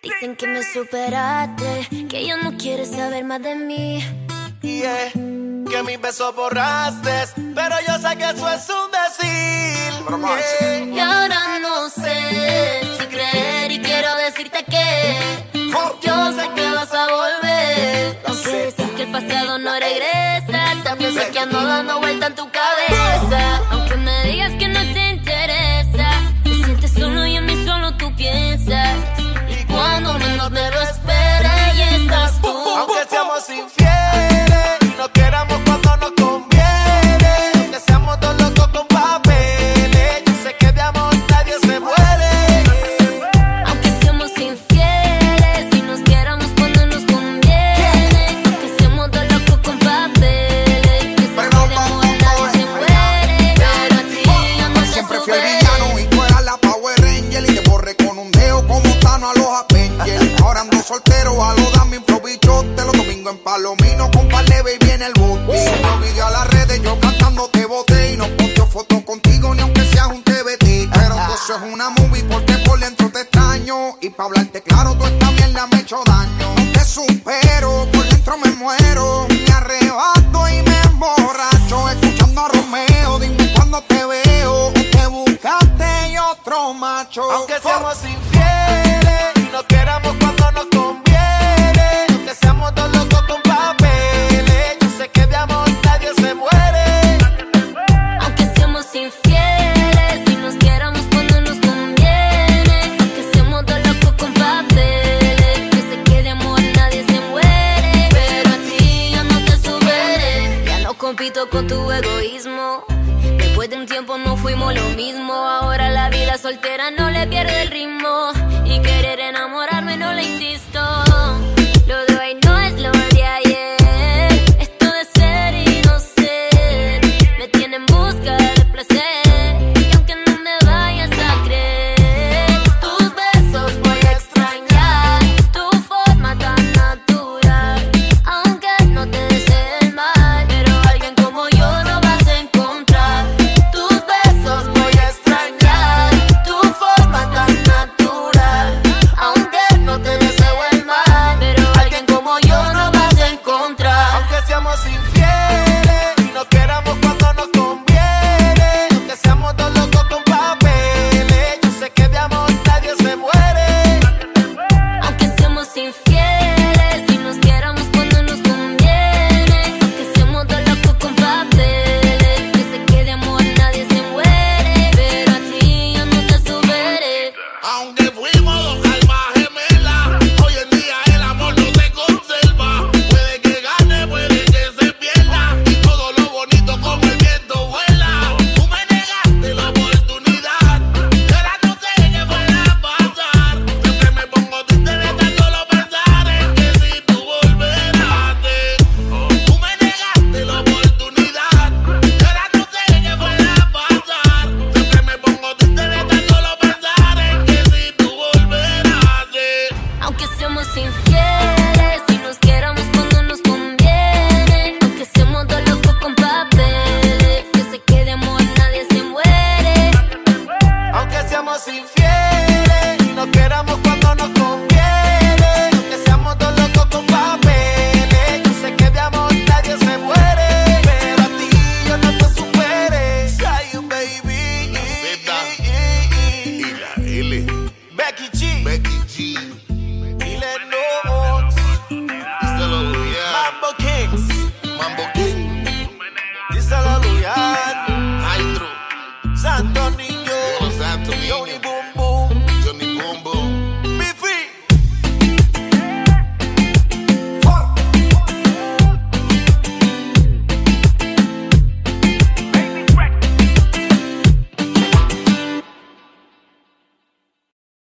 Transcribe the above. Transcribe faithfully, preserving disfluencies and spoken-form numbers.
Dicen que me superaste, que ya no quieres saber más de mí. Yeah, que mis besos borraste, pero yo sé que eso es un decir. Yeah. Y ahora no sé si creer y quiero decirte que yo sé que vas a volver. Aunque dicen que el pasado no regresa, también sé que ando dando vuelta en tu cabeza. Aunque me digas que no te interesa, te sientes solo y en mí solo tú piensas. Y cuando menos me lo esperes, y estás tú. Aunque seamos infieles y no queramos cuando nos conviene, aunque seamos dos locos con papeles, yo sé que de amor nadie se muere. Aunque seamos infieles y nos queramos cuando nos conviene, aunque seamos dos locos con papeles, yo sé que de amor nadie se muere. Pero a ti yo no te siempre fui el superé. villano y tú eras la Power Ranger, y te borré con un dedo como Thanos a los Avengers. Ahora ando soltero, a lo dame improvisote, los domingos en Palomino con par de baby en el bote. No video a las redes, yo cantando te boté, y no posteo fotos contigo ni aunque seas un T V T. Pero tú eso es una movie porque por dentro te extraño, y pa' hablarte claro, tú esta mierda me ha hecho daño. No te supero, por dentro me muero, me arrebato y me emborracho escuchando a Romeo. Dime cuando te veo, que te buscaste y otro macho. Aunque seamos infieles y no queramos cuando nos conviene, aunque seamos dos locos con papeles, yo sé que de amor nadie se muere. Aunque seamos infieles y nos queramos cuando nos conviene, aunque seamos dos locos con papeles, yo sé que de amor nadie se muere. Pero a ti yo no te superé, ya no compito con tu egoísmo. Después de un tiempo no fuimos lo mismo, ahora la vida soltera no le pierde el ritmo, y querer enamorarme no le insisto. Lo de hoy no es lo de ayer, esto de ser y no ser me tiene en busca de placer. Y aunque no me vayas a creer, tus besos voy a extrañar, tu forma tan natural. Aunque no te desee el mal, pero alguien como yo no vas a encontrar. Tus besos voy a extrañar, tu forma tan natural. Aunque no te deseo el mal, pero alguien como yo no vas a encontrar. Aunque seamos infieles y no queramos cuando nos conviene, aunque seamos dos locos con papeles, yo sé que de amor nadie se muere. Aunque seamos infieles y nos queramos cuando nos conviene, aunque seamos dos locos con papeles, yo sé que de amor nadie se muere. Pero a ti yo no te superé. Aunque fuimos dos almas gemelas, hoy en día el amor no se conserva. Puede que gane, puede que se pierda, y todo lo bonito como el viento vuela. Tú me negaste la oportunidad, y ahora no sé qué pueda pasar. Siempre me pongo triste de tan solo pensar en que si tú volverás. Tú me negaste la oportunidad, y ahora no sé qué pueda pasar. Siempre me pongo triste de tan solo pensar en que si tú volverás. Aunque seamos infieles